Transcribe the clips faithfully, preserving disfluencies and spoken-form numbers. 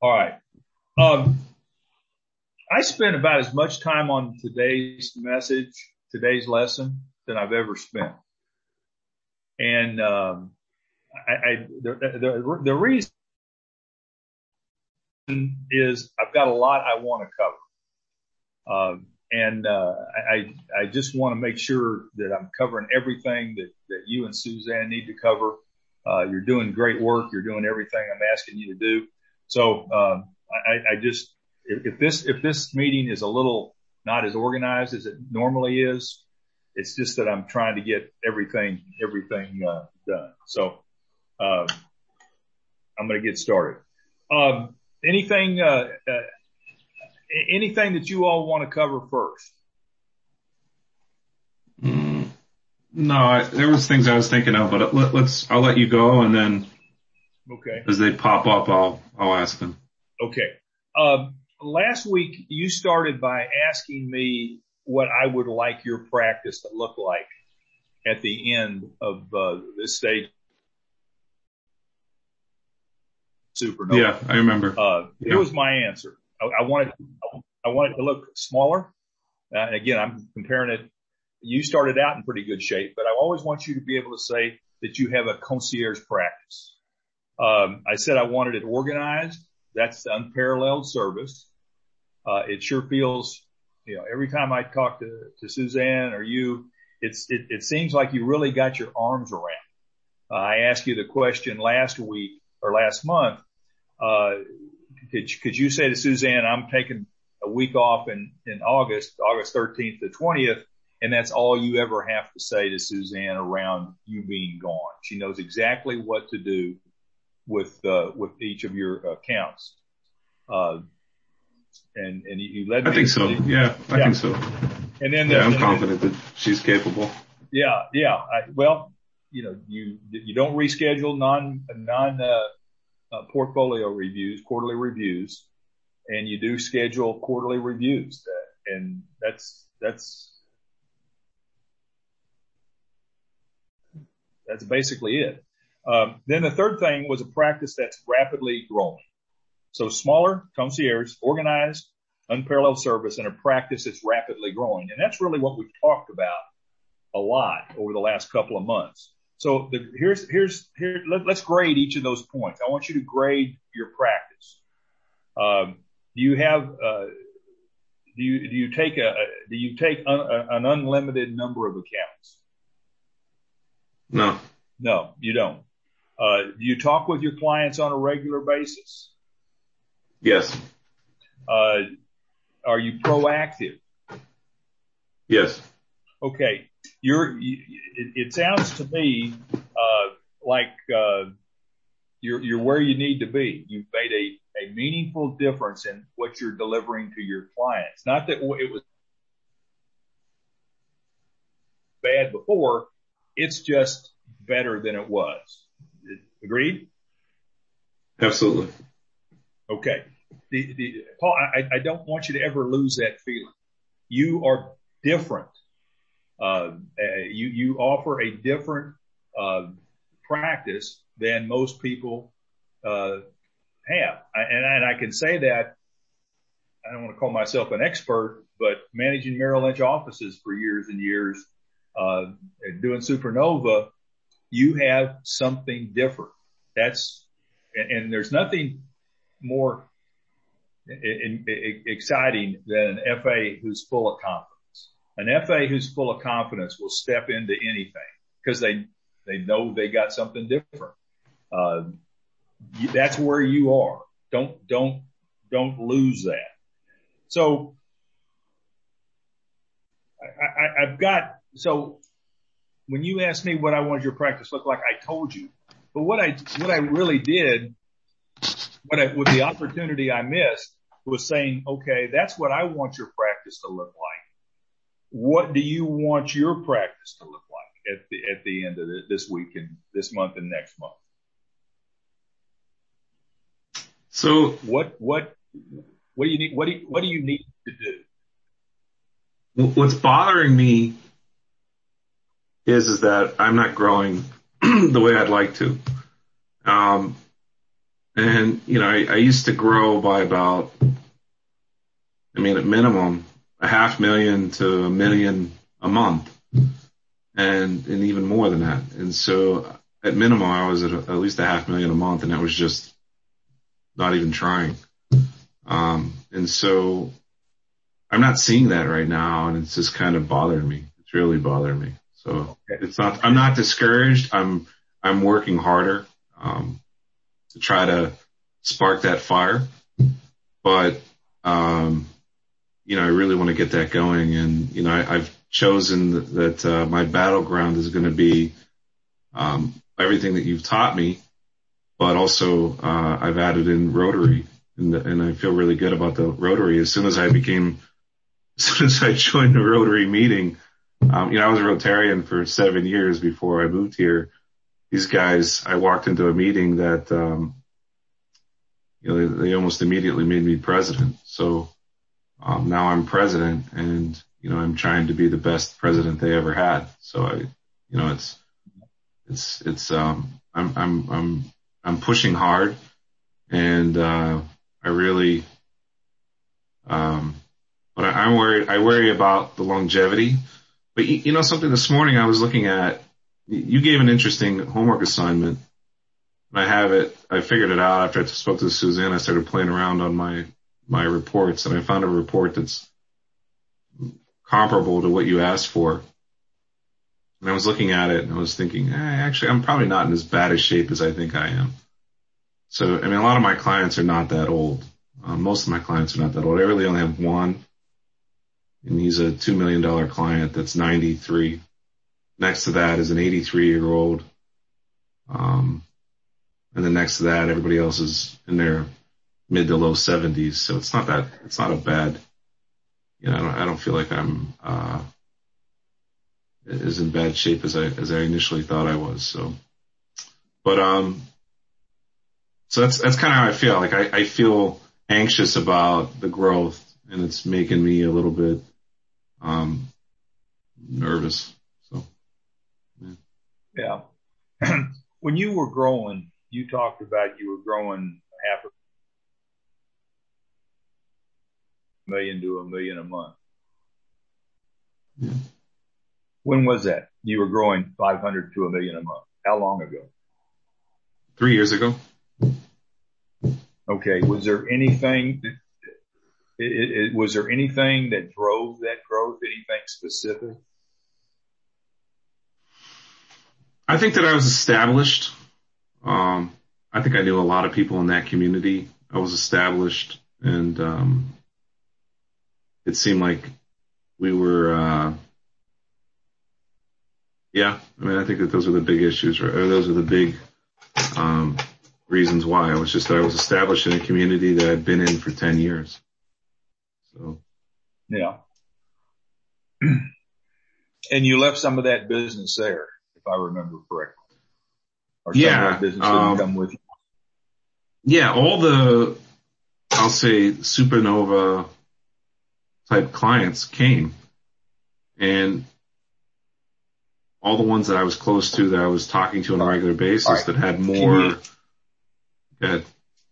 All right. Um, I spent about as much time on today's message, today's lesson, than I've ever spent. And um, I, I the, the, the reason is I've got a lot I want to cover. Um, and uh, I, I just want to make sure that I'm covering everything that, that you and Suzanne need to cover. Uh, you're doing great work. You're doing everything I'm asking you to do. So um, I, I just, if, if this if this meeting is a little not as organized as it normally is, it's just that I'm trying to get everything everything uh, done. So uh, I'm going to get started. Um, anything uh, uh, anything that you all want to cover first? Mm, no, I, there was things I was thinking of, but let, let's I'll let you go, and then okay, as they pop up, I'll I'll ask them. Okay. Um, last week you started by asking me what I would like your practice to look like at the end of uh, this stage. Supernova. Yeah, I remember. Uh, yeah. Here was my answer. I, I wanted, I wanted to look smaller. Uh, and again, I'm comparing it. You started out in pretty good shape, but I always want you to be able to say that you have a concierge practice. Um, I said I wanted it organized. That's unparalleled service. Uh, it sure feels, you know, every time I talk to, to Suzanne or you, it's, it, it seems like you really got your arms around. Uh, I asked you the question last week or last month. Uh, could, could you say to Suzanne, I'm taking a week off in, in August, August thirteenth to twentieth, and that's all you ever have to say to Suzanne around you being gone. She knows exactly what to do with, uh, with each of your accounts. Uh, and, and you led me. I think so. Yeah, I yeah. think so. And then, yeah, the, I'm and confident then, that she's capable. Yeah. Yeah. I, well, you know, you, you don't reschedule non, non, uh, uh, portfolio reviews, quarterly reviews, and you do schedule quarterly reviews. That, and that's, that's, that's basically it. Um, then the third thing was a practice that's rapidly growing. So smaller, concierge, organized, unparalleled service, and a practice that's rapidly growing. And that's really what we've talked about a lot over the last couple of months. So the, here's, here's, here, let, let's grade each of those points. I want you to grade your practice. Um, do you have, uh, do you, do you take a, do you take un, a, an unlimited number of accounts? No. No, you don't. Uh, do you talk with your clients on a regular basis? Yes. Uh, are you proactive? Yes. Okay. You're, you, it, it sounds to me, uh, like, uh, you're, you're where you need to be. You've made a, a meaningful difference in what you're delivering to your clients. Not that it was bad before. It's just better than it was. Agreed? Absolutely. Okay. The, the, Paul, I, I don't want you to ever lose that feeling. You are different. Uh, you, you offer a different, uh, practice than most people, uh, have. I, and, and I can say that I don't want to call myself an expert, but managing Merrill Lynch offices for years and years, uh, doing Supernova, you have something different. That's, and, and there's nothing more in, in, exciting than an F A who's full of confidence. An F A who's full of confidence will step into anything because they, they know they got something different. Uh, that's where you are. Don't, don't, don't lose that. So I, I, I've got, so when you asked me what I wanted your practice to look like, I told you, but what I, what I really did, what I, with the opportunity I missed was saying, okay, that's what I want your practice to look like. What do you want your practice to look like at the, at the end of the, this week and this month and next month? So what, what, what do you need? What do you, what do you need to do? What's bothering me is, is that I'm not growing the way I'd like to. Um, And, you know, I, I used to grow by about, I mean, at minimum, a half million to a million a month, and and even more than that. And so at minimum, I was at, a, at least a half million a month, and that was just not even trying. Um, and so I'm not seeing that right now, and it's just kind of bothering me. It's really bothering me. So it's not, I'm not discouraged. I'm, I'm working harder, um, to try to spark that fire. But, um, you know, I really want to get that going. And, you know, I, I've chosen that, uh, my battleground is going to be, um, everything that you've taught me, but also, uh, I've added in Rotary, and, and I feel really good about the Rotary. As soon as I became, as soon as I joined the Rotary meeting, um, you know, I was a Rotarian for seven years before I moved here. These guys, I walked into a meeting that, um, you know, they, they almost immediately made me president. So, um, now I'm president, and, you know, I'm trying to be the best president they ever had. So I, you know, it's, it's, it's, um, I'm, I'm, I'm, I'm pushing hard, and, uh, I really, um, but I, I'm worried, I worry about the longevity. But, you, you know, something this morning I was looking at, you gave an interesting homework assignment, and I have it, I figured it out after I spoke to Suzanne. I started playing around on my, my reports, and I found a report that's comparable to what you asked for. And I was looking at it, and I was thinking, eh, actually, I'm probably not in as bad a shape as I think I am. So, I mean, a lot of my clients are not that old. Uh, most of my clients are not that old. I really only have one, and he's a two million dollars client that's ninety-three. Next to that is an eighty-three-year-old. Um, and then next to that, everybody else is in their mid to low seventies. So it's not that, it's not a bad, you know, I don't, I don't feel like I'm, uh, as in bad shape as I, as I initially thought I was. So, but, um, so that's, that's kind of how I feel. Like I, I feel anxious about the growth, and it's making me a little bit, um, nervous. So, yeah. Yeah. When you were growing, you talked about you were growing half a million to a million a month. Yeah. When was that? You were growing five hundred to a million a month. How long ago? Three years ago. Okay. Was there anything that, it, it, was there anything that drove that growth? Anything specific? I think that I was established. Um, I think I knew a lot of people in that community. I was established, and um, it seemed like we were, uh, yeah, I mean, I think that those were the big issues, or those were the big um, reasons why. It was just that I was established in a community that I'd been in for ten years. So, yeah. And you left some of that business there, if I remember correctly. Or some yeah, of that business um, didn't come with you. Yeah, all the, I'll say, Supernova type clients came, and all the ones that I was close to, that I was talking to on a regular basis, right, that had more. You, go ahead.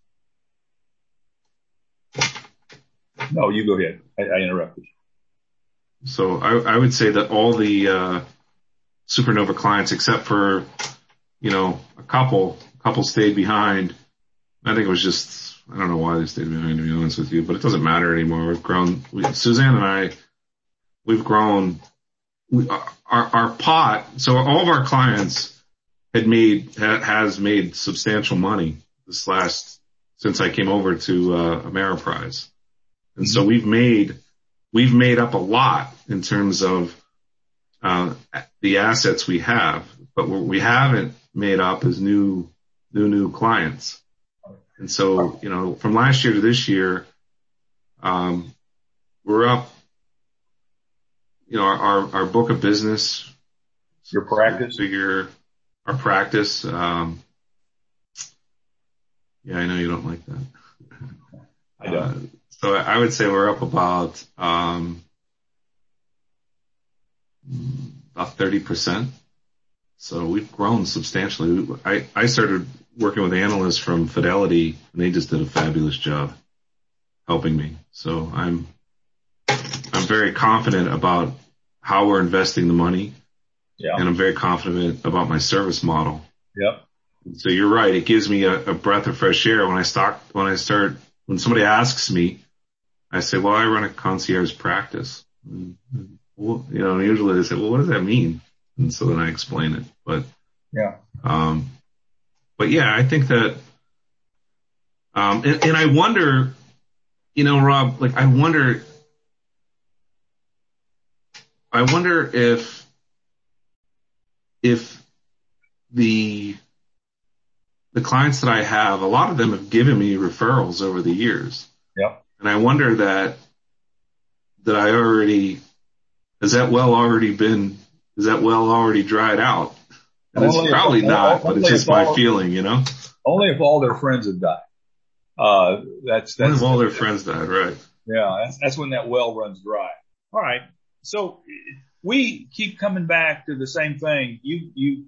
No, you go ahead. I, I interrupted you. So I, I would say that all the uh, Supernova clients, except for, you know, a couple, a couple stayed behind. I think it was just, I don't know why they stayed behind, to be honest with you, but it doesn't matter anymore. We've grown, we, Suzanne and I, we've grown, we, our, our pot, so all of our clients had made, ha, has made substantial money this last, since I came over to uh, Ameriprise. And so we've made, we've made up a lot in terms of uh, the assets we have, but what we haven't made up is new, new, new clients. And so, you know, from last year to this year, um, we're up, you know, our, our, our book of business. Your practice? Figure, our practice. Um, yeah, I know you don't like that. I don't. Uh, so I would say we're up about, um, about thirty percent. So we've grown substantially. I, I started working with analysts from Fidelity, and they just did a fabulous job helping me. So I'm I'm very confident about how we're investing the money, Yeah. and I'm very confident about my service model. Yep. So you're right. It gives me a, a breath of fresh air when I start, when I start, when somebody asks me, I say, well, I run a concierge practice. And, well, you know, usually they say, well, what does that mean? And so then I explain it. But, Yeah. um, but yeah, I think that, um, and, and I wonder, you know, Rob, like I wonder, I wonder if, if the, the clients that I have, a lot of them have given me referrals over the years. Yep. And I wonder that, that I already, has that well already been, is that well already dried out? And it's probably if, not, but it's just my all, feeling, you know? Only if all their friends have died. Uh, that's, that's. Only if all their friends died, right. Yeah. That's, that's when that well runs dry. All right. So we keep coming back to the same thing. You, you,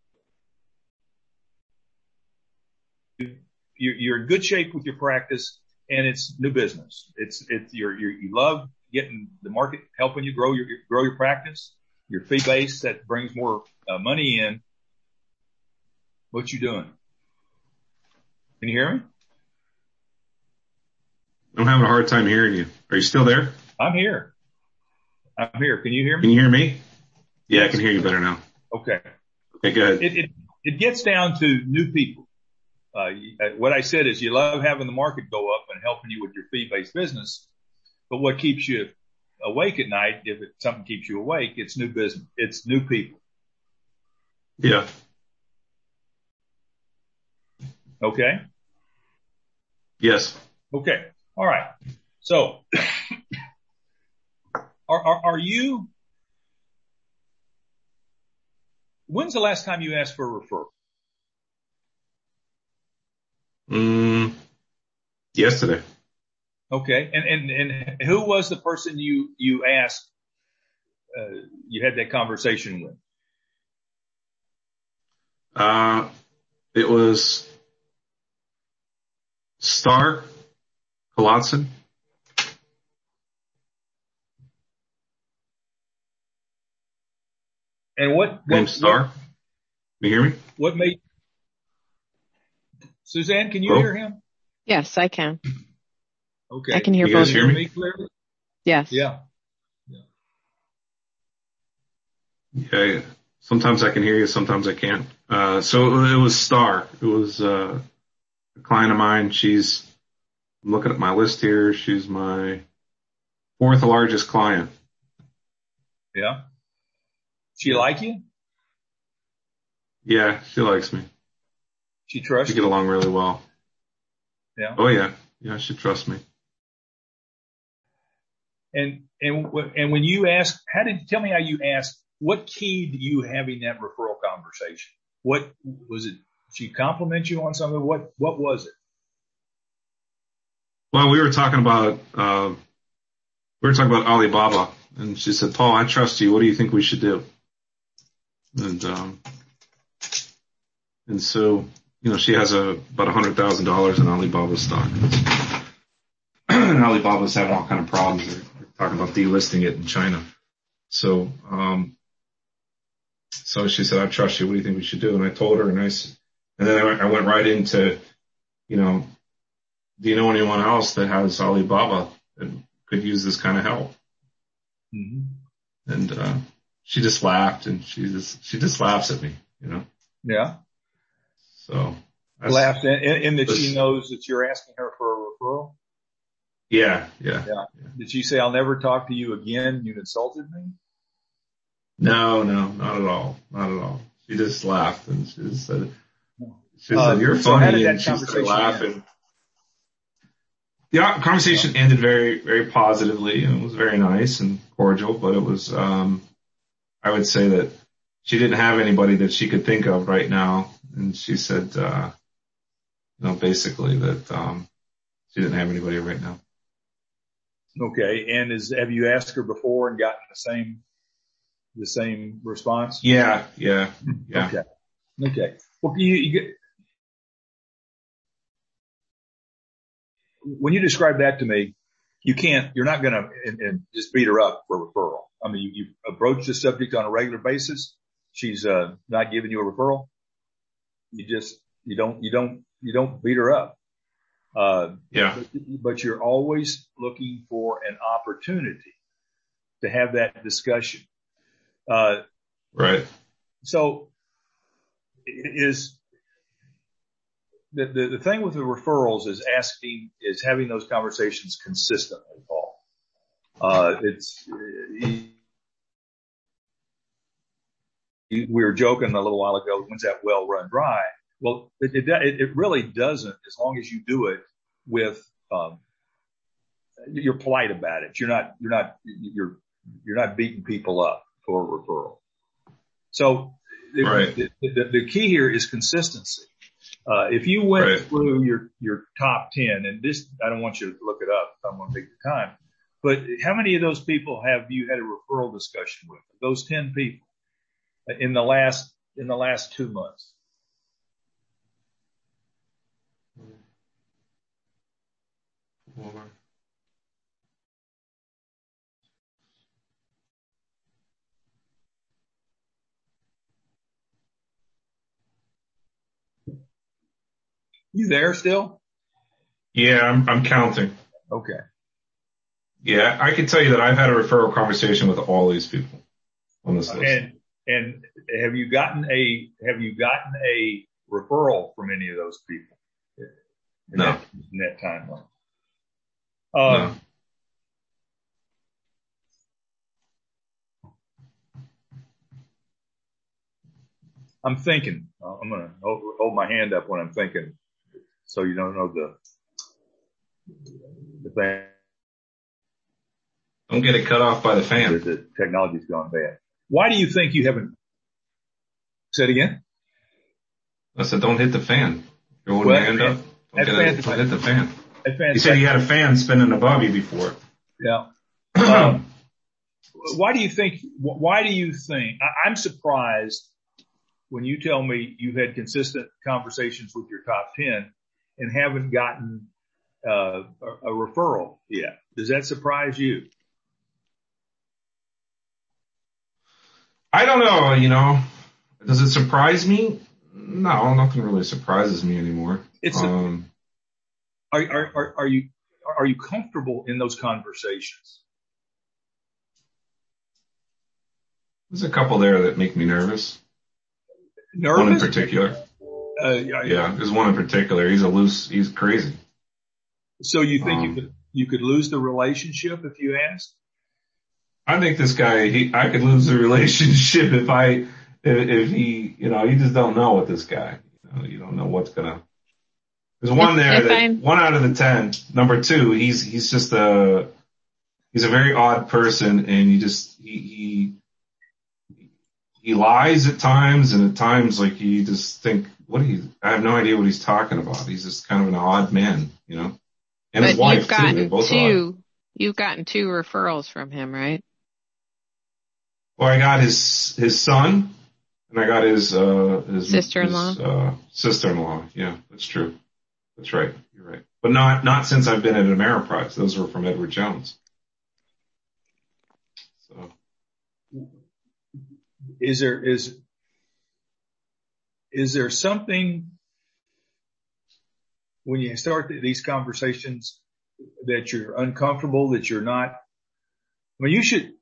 You're, you're in good shape with your practice, and it's new business. It's, it's, you're, you're, you love getting the market helping you grow your, grow your practice, your fee base that brings more uh, money in. What you doing? Can you hear me? I'm having a hard time hearing you. Are you still there? I'm here. I'm here. Can you hear me? Can you hear me? Yeah, I can hear you better now. Okay. Okay, go ahead. It, it, it gets down to new people. Uh, what I said is you love having the market go up and helping you with your fee-based business. But what keeps you awake at night, if it, something keeps you awake, it's new business. It's new people. Yeah. Okay. Yes. Okay. All right. So are, are, are you, when's the last time you asked for a referral? Mm, yesterday. Okay. And, and, and who was the person you, you asked, uh, you had that conversation with? Uh, it was Star Colotson. And what, Name what, Star? what, Can you hear me? What made, Suzanne, can you Hello? hear him? Yes, I can. Okay. I can hear you both. guys hear me? me clearly? Yes. Yeah. Yeah. Sometimes I can hear you, sometimes I can't. Uh, so it was Star. It was, uh, a client of mine. She's, I'm looking at my list here. She's my fourth largest client. Yeah. She like you? Yeah, she likes me. She trusts We you? get along really well. Yeah. Oh yeah. Yeah, she trusts me. And, and, and when you ask, how did, tell me how you asked, what keyed you having that referral conversation? What was it? She compliment you on something? What, what was it? Well, we were talking about, uh, we were talking about Alibaba, and she said, Paul, I trust you. What do you think we should do? And, um, and so, you know, she has a, about a hundred thousand dollars in Alibaba stock. And Alibaba's having all kind of problems. They're, they're talking about delisting it in China. So, um, so she said, I trust you. What do you think we should do? And I told her, and I, and then I went, I went right into, you know, do you know anyone else that has Alibaba that could use this kind of help? Mm-hmm. And, uh, she just laughed, and she just, she just laughs at me, you know? Yeah. So. Laughs in, in, in that she knows that you're asking her for a referral? Yeah, yeah. Yeah. Did she say, I'll never talk to you again? You insulted me? No, no, not at all. Not at all. She just laughed, and she just said, she Uh, said, you're so how funny, did that and she started conversation laughing. end? The conversation ended very, very positively, and it was very nice and cordial, but it was, um, I would say that she didn't have anybody that she could think of right now. And she said, uh, you know, basically that, um, she didn't have anybody right now. Okay. And is, have you asked her before and gotten the same, the same response? Yeah, yeah, yeah. Okay. Okay. Well, you, you get, when you describe that to me, you can't, you're not going to and, and just beat her up for a referral. I mean, you, you approach the subject on a regular basis. She's, uh, not giving you a referral. You just, you don't, you don't, you don't beat her up. Uh, yeah, but, but you're always looking for an opportunity to have that discussion. Uh, right. So is the, the, the thing with the referrals is asking, is having those conversations consistently, Paul. Uh, it's, we were joking a little while ago, when's that well run dry? Well, it, it, it really doesn't, as long as you do it with, um, you're polite about it. You're not, you're not, you're, you're not beating people up for a referral. So right. the, the, the key here is consistency. Uh, if you went right. through your, your top ten, and this, I don't want you to look it up. I don't want to take the time, but how many of those people have you had a referral discussion with? Those ten people in the last, in the last two months? You there still? Yeah, I'm, I'm counting. Okay. Yeah, I can tell you that I've had a referral conversation with all these people on this list. And, and have you gotten a, have you gotten a referral from any of those people? In No. That, in that timeline? Um, no. I'm thinking, uh, I'm going to hold, hold my hand up when I'm thinking so you don't know the, the thing. Don't get it cut off by the fan. The, the technology's gone bad. Why do you think you haven't? Say it again. I said, don't hit the fan. You're holding Well, your hand up. Don't, get it, don't hit the fan. You said you had a fan spinning above you before. Yeah. Um, why do you think, why do you think, I, I'm surprised when you tell me you've had consistent conversations with your top ten and haven't gotten uh, a, a referral yet. Does that surprise you? I don't know, you know. Does it surprise me? No, nothing really surprises me anymore. It's um, a, are, are, are, are you, are you comfortable in those conversations? There's a couple there that make me nervous. Nervous? One in particular. Uh, yeah, yeah, there's one in particular. He's a loose, he's crazy. So you think um, you could, you could lose the relationship if you asked? I think this guy, he, I could lose the relationship if I, if, if he, you know, you just don't know with this guy. You know, you don't know what's gonna. There's one there if that I'm... one out of the ten. Number two, he's he's just a he's a very odd person, and you just he he he lies at times, and at times like you just think, what he? I have no idea what he's talking about. He's just kind of an odd man, you know. And but his wife you've gotten too. They're both two. odd. You've gotten two referrals from him, right? Well, I got his his son, and I got his uh his sister-in-law. His, uh, sister-in-law. Yeah, that's true. That's right. You're right. But not not since I've been at Ameriprise. Those were from Edward Jones. So, is there is is there something when you start these conversations that you're uncomfortable, that you're not? I mean, you should.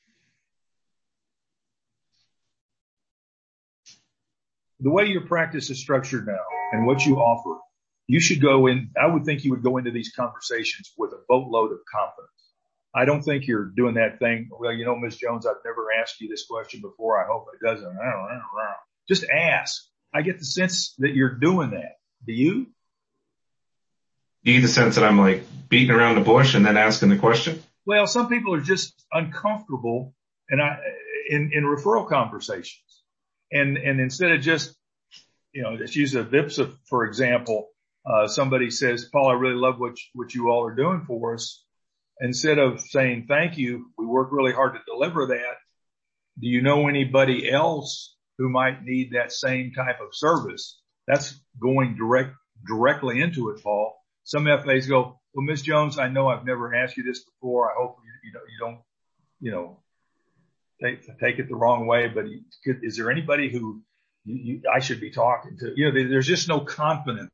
The way your practice is structured now and what you offer, you should go in. I would think you would go into these conversations with a boatload of confidence. I don't think you're doing that thing. Well, you know, Miz Jones, I've never asked you this question before. I hope it doesn't. I don't know. Just ask. I get the sense that you're doing that. Do you? You get the sense that I'm like beating around the bush and then asking the question? Well, some people are just uncomfortable and I, in, in referral conversations. And, and instead of just, you know, let's use a V I P S A, for example, uh, somebody says, Paul, I really love what, you, what you all are doing for us. Instead of saying, thank you, we work really hard to deliver that. Do you know anybody else who might need that same type of service? That's going direct, directly into it, Paul. Some F As go, Well, Miz Jones, I know I've never asked you this before. I hope you, you don't, you don't, you know, take, take it the wrong way, but is there anybody who you, you, I should be talking to? You know, there's just no confidence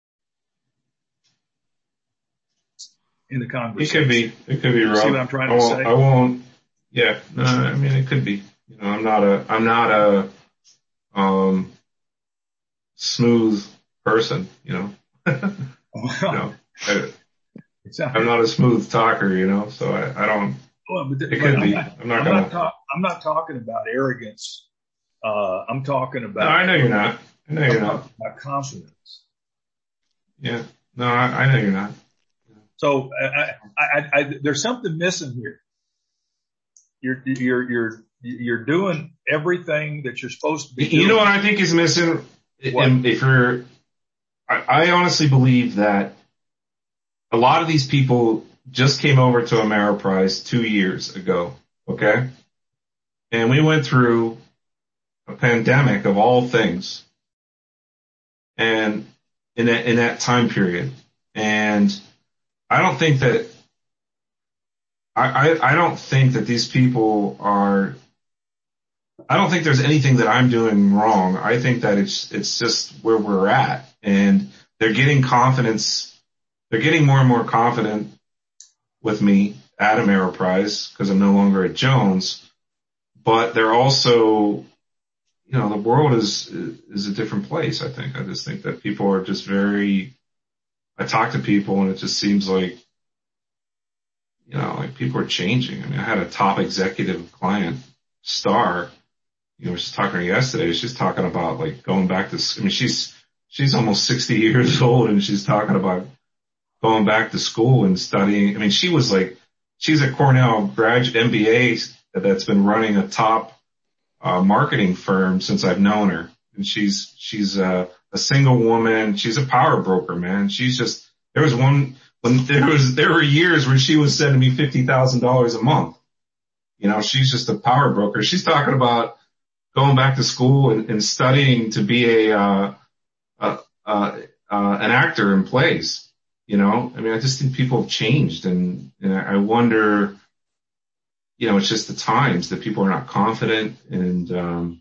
in the conversation. It could be, it could be, Rob. See what I'm trying to I won't, say? I won't, yeah, no, I mean, it could be, you know, I'm not a, I'm not a, um, smooth person, you know, you know, I, I'm not a smooth talker, you know, so I, I don't, well, but th- it could but be, I'm not, I'm not I'm gonna, not, talk, I'm not talking about arrogance. Uh, I'm talking about, no, I know you're not, I know you're I'm not, talking about confidence. yeah, no, I, I know you're not. So I, I, I, I, there's something missing here. You're, you're, you're, you're doing everything that you're supposed to be doing. You know what I think is missing? What? If you're, I, I honestly believe that a lot of these people just came over to Ameriprise two years ago, okay? And we went through a pandemic of all things, and in that, in that time period. And I don't think that, I, I, I don't think that these people are, I don't think there's anything that I'm doing wrong. I think that it's, it's just where we're at, and they're getting confidence. They're getting more and more confident with me at Ameriprise because I'm no longer at Jones, but they're also, you know, the world is, is a different place. I think, I just think that people are just very, I talk to people and it just seems like, you know, like people are changing. I mean, I had a top executive client, Star, you know, she's talking to her yesterday. She's talking about like going back to, I mean, she's, she's almost sixty years old and she's talking about going back to school and studying. I mean, she was like, she's a Cornell graduate M B A that's been running a top uh, marketing firm since I've known her. And she's, she's a, a single woman. She's a power broker, man. She's just, there was one, when there was, there were years where she was sending me fifty thousand dollars a month. You know, she's just a power broker. She's talking about going back to school and, and studying to be a, uh, uh, uh, uh, an actor in plays. You know, I mean, I just think people have changed, and, and I wonder, you know, it's just the times that people are not confident, and, um,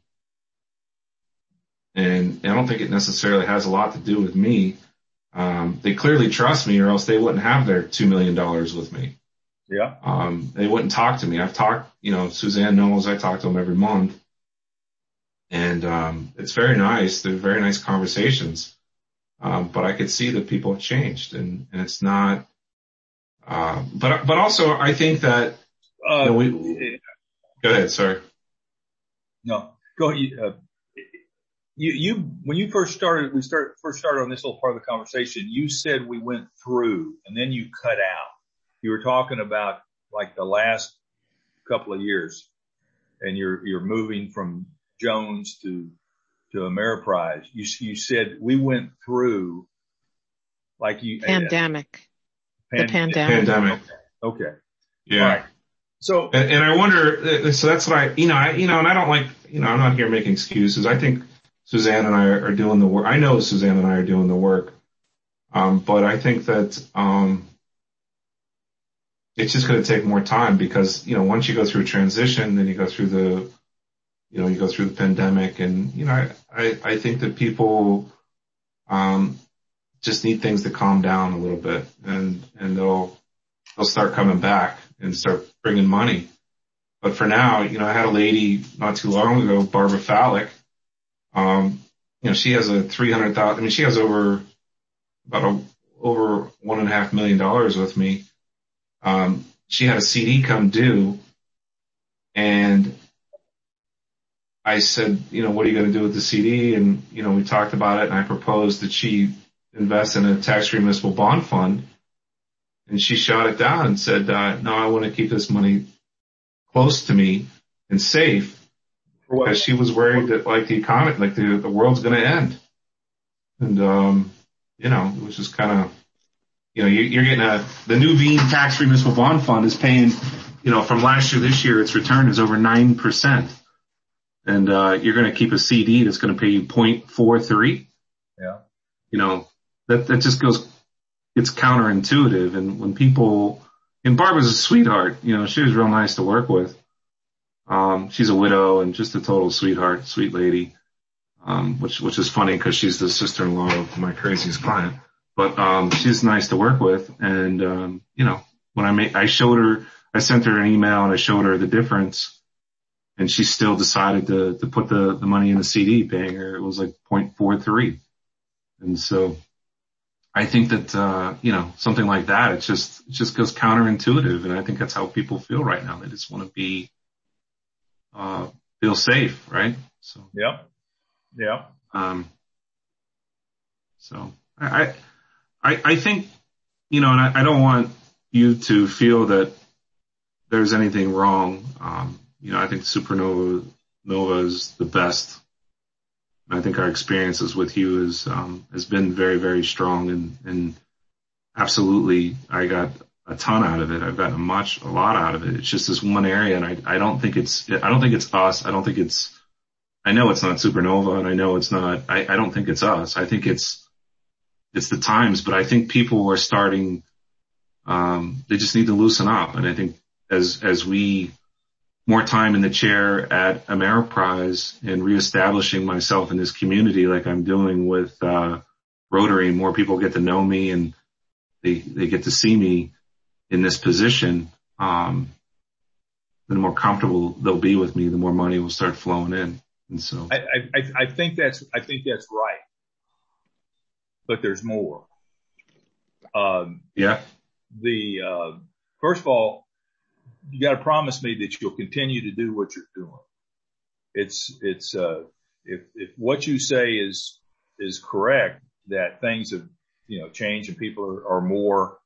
and I don't think it necessarily has a lot to do with me. Um, they clearly trust me, or else they wouldn't have their two million dollars with me. Yeah. Um, they wouldn't talk to me. I've talked, you know, Suzanne knows I talk to them every month, and, um, it's very nice. They're very nice conversations. Um, but I could see that people have changed, and, and it's not, uh, but, but also I think that, uh, you know, we, go ahead, sir. No, go ahead. Uh, you, you, when you first started, we start, first started on this little part of the conversation, you said we went through and then you cut out. You were talking about like the last couple of years, and you're, you're moving from Jones to, to Ameriprise. You, you said we went through like you pandemic, uh, pan, the pandemic. Pandemic. Okay. okay. Yeah. All right. So, and, and I wonder, so that's what I, you know, I, you know, and I don't like, you know, I'm not here making excuses. I think Suzanne and I are doing the work. I know Suzanne and I are doing the work. Um, but I think that, um, it's just going to take more time because, you know, once you go through a transition, then you go through the, you know, you go through the pandemic, and, you know, I, I, I think that people, um, just need things to calm down a little bit, and, and they'll, they'll start coming back and start bringing money. But for now, you know, I had a lady not too long ago, Barbara Fallick. Um, you know, she has a three hundred thousand, I mean, she has over, about a, over one and a half million dollars with me. Um, she had a C D come due, and I said, you know, what are you going to do with the C D? And, you know, we talked about it, and I proposed that she invest in a tax-free municipal bond fund. And she shot it down and said, uh, no, I want to keep this money close to me and safe, because she was worried that, like, the economy, like the, the world's going to end. And, um, you know, it was just kind of, you know, you, you're getting a, the Nuveen tax-free municipal bond fund is paying, you know, from last year, this year, its return is over nine percent. And, uh, you're going to keep a C D that's going to pay you zero point four three. Yeah. You know, that, that just goes, it's counterintuitive. And when people, and Barbara's a sweetheart, you know, she was real nice to work with. Um, she's a widow and just a total sweetheart, sweet lady. Um, which, which is funny because she's the sister-in-law of my craziest client, but, um, she's nice to work with. And, um, you know, when I made, I showed her, I sent her an email and I showed her the difference, and she still decided to, to put the, the money in the C D, paying her. It was like zero point four three. And so I think that, uh, you know, something like that, it just, it just goes counterintuitive. And I think that's how people feel right now. They just want to be, uh, feel safe, right? So. Yeah. Yeah. Um, so I, I, I think, you know, and I, I don't want you to feel that there's anything wrong. Um, you know, I think Supernova Nova is the best. I think our experiences with you is, um, has been very, very strong, and, and absolutely I got a ton out of it. I've gotten much, a lot out of it. It's just this one area. And I, I don't think it's, I don't think it's us. I don't think it's, I know it's not Supernova, and I know it's not, I, I don't think it's us. I think it's, it's the times, but I think people are starting, um, they just need to loosen up. And I think as, as we, more time in the chair at Ameriprise and reestablishing myself in this community, like I'm doing with, uh, Rotary, more people get to know me and they, they get to see me in this position. Um, the more comfortable they'll be with me, the more money will start flowing in. And so I, I, I think that's, I think that's right. But there's more. Um, yeah. The, uh, first of all, you got to promise me that you'll continue to do what you're doing. It's, it's, uh, if, if what you say is, is correct, that things have, you know, changed and people are, are more,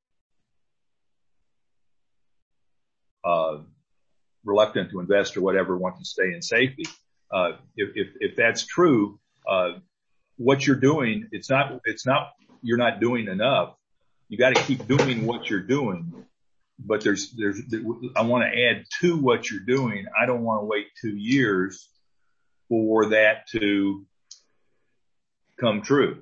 uh, reluctant to invest or whatever, want to stay in safety. Uh, if, if, if that's true, uh, what you're doing, it's not, it's not, you're not doing enough. You got to keep doing what you're doing, but there's, there's, I want to add to what you're doing. I don't want to wait two years for that to come true.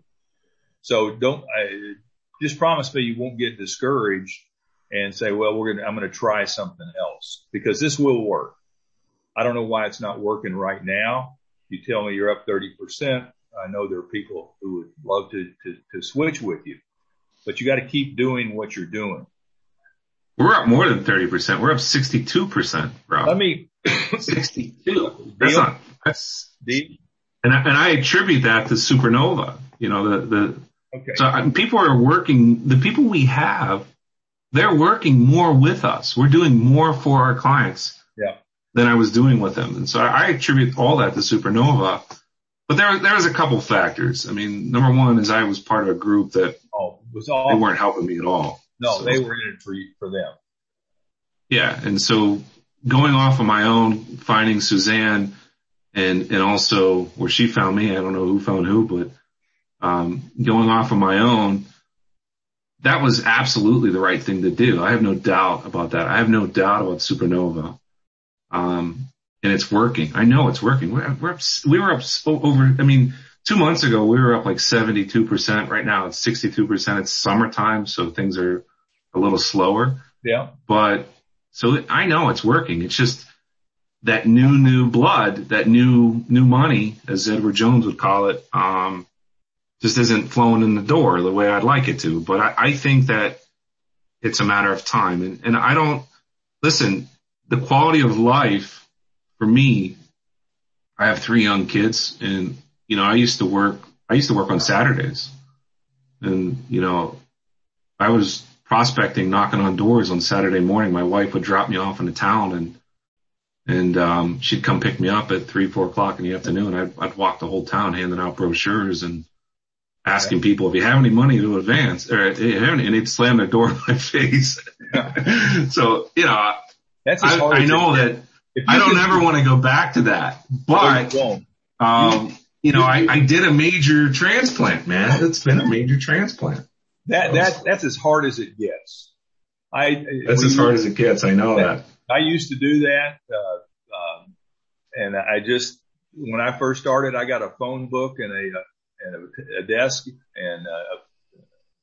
So don't, I, just promise me you won't get discouraged and say, well, we're going to, I'm going to try something else, because this will work. I don't know why it's not working right now. You tell me you're up thirty percent. I know there are people who would love to, to, to switch with you, but you got to keep doing what you're doing. We're up more than thirty percent. We're up sixty-two percent, Rob. Let me, sixty-two. That's not, that's, D? and I, and I attribute that to Supernova. You know, the, the, okay. So I, people are working, the people we have, they're working more with us. We're doing more for our clients. Yeah. Than I was doing with them. And so I attribute all that to Supernova. But there, there was a couple factors. I mean, number one is I was part of a group that oh, it was all, they weren't helping me at all. No, so, they were in it for, for them. Yeah. And so going off of my own, finding Suzanne and, and also where she found me, I don't know who found who, but, um, going off of my own, that was absolutely the right thing to do. I have no doubt about that. I have no doubt about Supernova. Um, and it's working. I know it's working. We're, we're up, we were up over, I mean, two months ago, we were up like seventy-two percent. Right now it's sixty-two percent. It's summertime, so things are a little slower. Yeah. But so I know it's working. It's just that new, new blood, that new, new money, as Edward Jones would call it, um, just isn't flowing in the door the way I'd like it to. But I, I think that it's a matter of time. And, and I don't, listen, the quality of life for me, I have three young kids, and, you know, I used to work, I used to work on Saturdays, and, you know, I was prospecting, knocking on doors on Saturday morning. My wife would drop me off in the town, and, and, um, she'd come pick me up at three, four o'clock in the afternoon. I'd, I'd walk the whole town handing out brochures and asking people if you have any money to advance, or and they'd slam their door in my face. So, you know, That's I, I know that I don't ever want to go back to that, but, um, you know, I, I did a major transplant, man. It's been a major transplant. That, that, that's as hard as it gets. I, that's as hard as it gets. I know that. I used to do that. Uh, um, and I just, when I first started, I got a phone book and a, and a, a desk and, uh,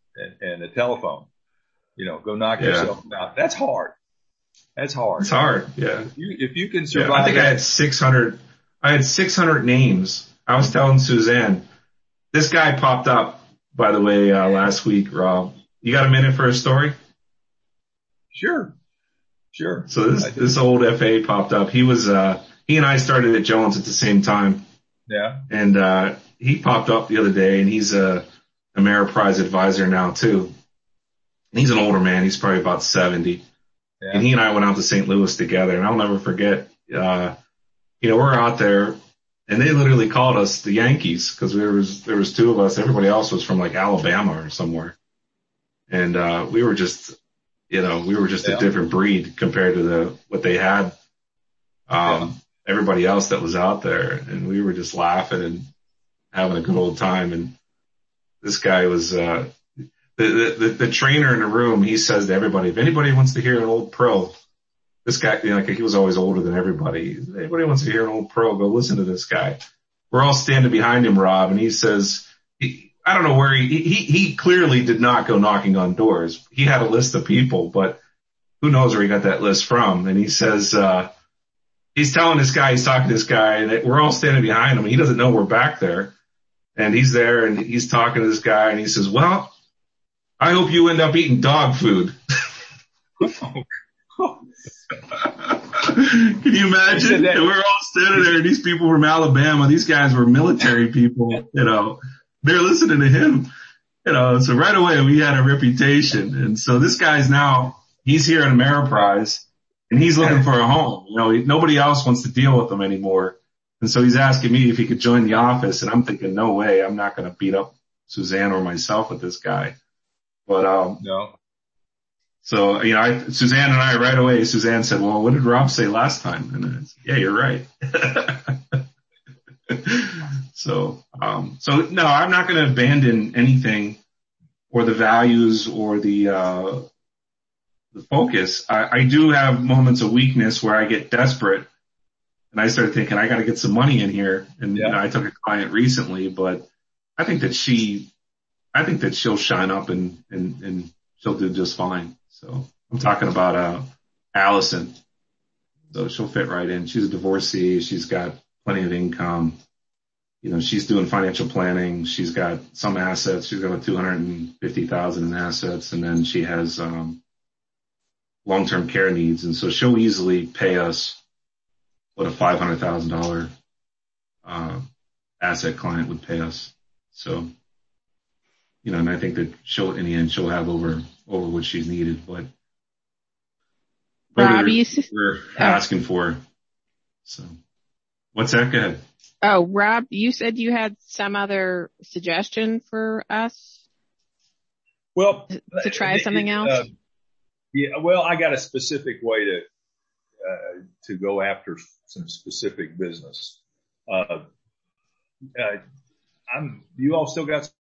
and, and a telephone. You know, go knock Yeah. yourself out. That's hard. That's hard. It's hard. Yeah. If you, if you can survive. Yeah, I think that, I had six hundred. I had six hundred names. I was telling Suzanne, this guy popped up, by the way, uh, last week, Rob. You got a minute for a story? Sure. Sure. So this, this old F A popped up. He was, uh, he and I started at Jones at the same time. Yeah. And, uh, he popped up the other day, and he's a Ameriprise advisor now too. And he's an older man. He's probably about seventy. Yeah. And he and I went out to Saint Louis together, and I'll never forget, uh, you know, we're out there, and they literally called us the Yankees because there was, there was two of us. Everybody else was from like Alabama or somewhere. And, uh, we were just, you know, we were just yeah. a different breed compared to the, what they had, um, yeah. everybody else that was out there. And we were just laughing and having a good old time. And this guy was, uh, the, the, the trainer in the room, he says to everybody, if anybody wants to hear an old pro, this guy, you know, like he was always older than everybody. If anybody wants to hear an old pro, go listen to this guy. We're all standing behind him, Rob, and he says, he, I don't know where he, he, he clearly did not go knocking on doors. He had a list of people, but who knows where he got that list from. And he says, uh, he's telling this guy, he's talking to this guy, and we're all standing behind him. He doesn't know we're back there. And he's there, and he's talking to this guy, and he says, well, I hope you end up eating dog food. Can you imagine? And we're all standing there, and these people from Alabama, these guys were military people, you know, they're listening to him, you know, so right away we had a reputation. And so this guy's now, he's here in Ameriprise, and he's looking for a home. You know, nobody else wants to deal with him anymore. And so he's asking me if he could join the office, and I'm thinking, no way, I'm not going to beat up Suzanne or myself with this guy. But, um, no. So, you know, I, Suzanne and I right away, Suzanne said, well, what did Rob say last time? And I said, yeah, you're right. so, um, so no, I'm not going to abandon anything or the values or the, uh, the focus. I, I do have moments of weakness where I get desperate, and I started thinking I got to get some money in here. And, yeah. you know, I took a client recently, but I think that she, I think that she'll shine up and, and, and she'll do just fine. So I'm talking about, uh, Allison. So she'll fit right in. She's a divorcee. She's got plenty of income. You know, she's doing financial planning. She's got some assets. She's got two hundred fifty thousand in assets. And then she has, um, long-term care needs. And so she'll easily pay us what a five hundred thousand dollars, uh, asset client would pay us. So, you know, and I think that she'll, in the end, she'll have over, over what she's needed, but Rob, you, we're asking for. So what's that? Go ahead. Oh, Rob, you said you had some other suggestion for us? Well, to try it, something it, else? Uh, yeah, well, I got a specific way to, uh, to go after some specific business. Uh, uh, I'm, you all still got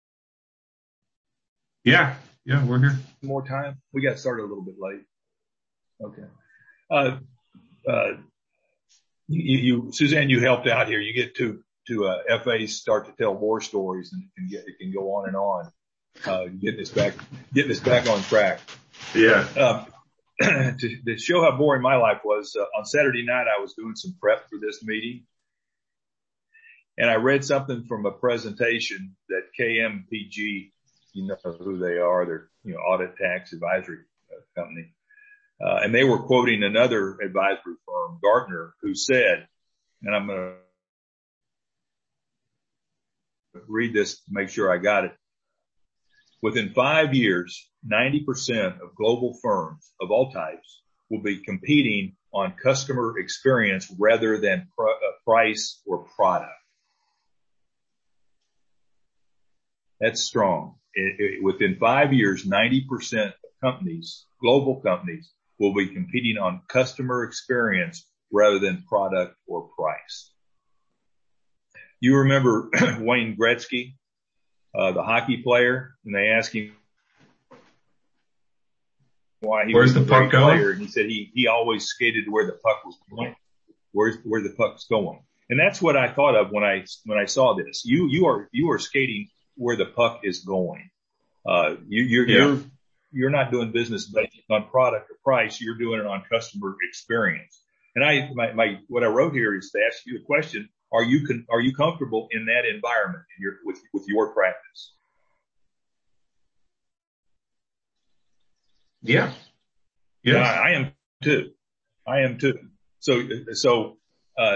Yeah. Yeah, we're here. More time? We got started a little bit late. Okay. Uh, uh, you, you, Suzanne, you helped out here. You get to, to, uh, F As start to tell war stories, and it can get, it can go on and on. Uh, getting this back, getting this back on track. Yeah. Um, to, to show how boring my life was, uh, on Saturday night, I was doing some prep for this meeting, and I read something from a presentation that K M P G, you know who they are. They're, you know, audit tax advisory uh, company. Uh, and they were quoting another advisory firm, Gartner, who said, and I'm going to read this to make sure I got it. Within five years, ninety percent of global firms of all types will be competing on customer experience rather than pr- uh, price or product. That's strong. It, it, within five years, ninety percent of companies, global companies, will be competing on customer experience rather than product or price. You remember Wayne Gretzky, uh, the hockey player, and they asked him why he Where's was the a great puck going? player, and he said he, he always skated to where the puck was going. Where's, where the puck's going. And that's what I thought of when I, when I saw this. You, you are, you are skating where the puck is going. Uh, you, you're, Yeah. you're, you're not doing business based on product or price. You're doing it on customer experience. And I, my, my, what I wrote here is to ask you a question. Are you, con, are you comfortable in that environment in your, with, with your practice? Yeah. Yeah, Yes. I, I am too. I am too. So, so, uh,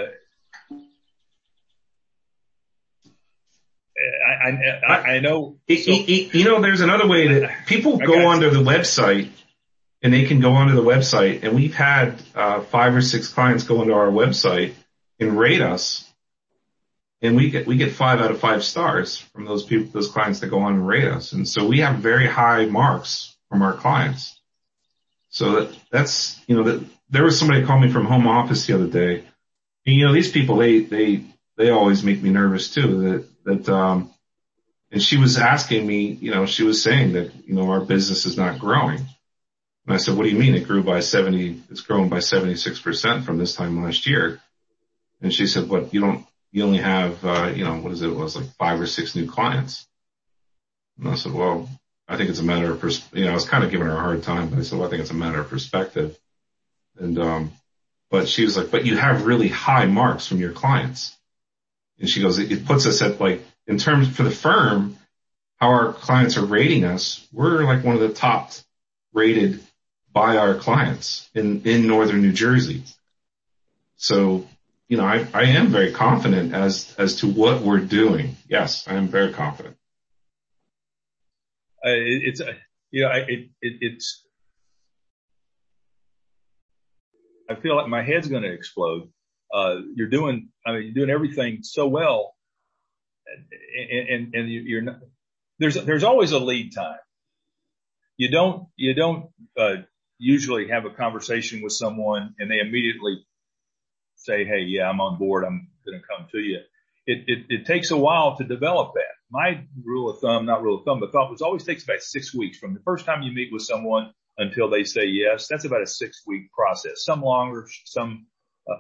I, I, I know. So, you know, there's another way that people I go onto the website and they can go onto the website, and we've had uh, five or six clients go onto our website and rate us, and we get we get five out of five stars from those people, those clients that go on and rate us, and so we have very high marks from our clients. So that, that's you know that there was somebody called me from home office the other day, and you know these people they they they always make me nervous too. That that um, and she was asking me, you know, she was saying that you know our business is not growing. And I said, what do you mean? It grew by seventy, it's grown by seventy-six percent from this time last year. And she said, but you don't, you only have, uh, you know, what is it? It was like five or six new clients. And I said, well, I think it's a matter of, pers- you know, I was kind of giving her a hard time, but I said, well, I think it's a matter of perspective. And, um, but she was like, but you have really high marks from your clients. And she goes, it, it puts us at like, in terms for the firm, how our clients are rating us, we're like one of the top rated by our clients in, in northern New Jersey. So, you know, I, I am very confident as, as to what we're doing. Yes, I am very confident. Uh, it, it's, uh, you know, I, it, it, it's, I feel like my head's going to explode. Uh, you're doing, I mean, you're doing everything so well, and, and, and you're not, there's, there's always a lead time. You don't, you don't, uh, usually have a conversation with someone and they immediately say, hey, yeah, I'm on board. I'm going to come to you. It, it, it takes a while to develop that. My rule of thumb, not rule of thumb, but thought was always takes about six weeks from the first time you meet with someone until they say yes. That's about a six week process. Some longer, some, uh,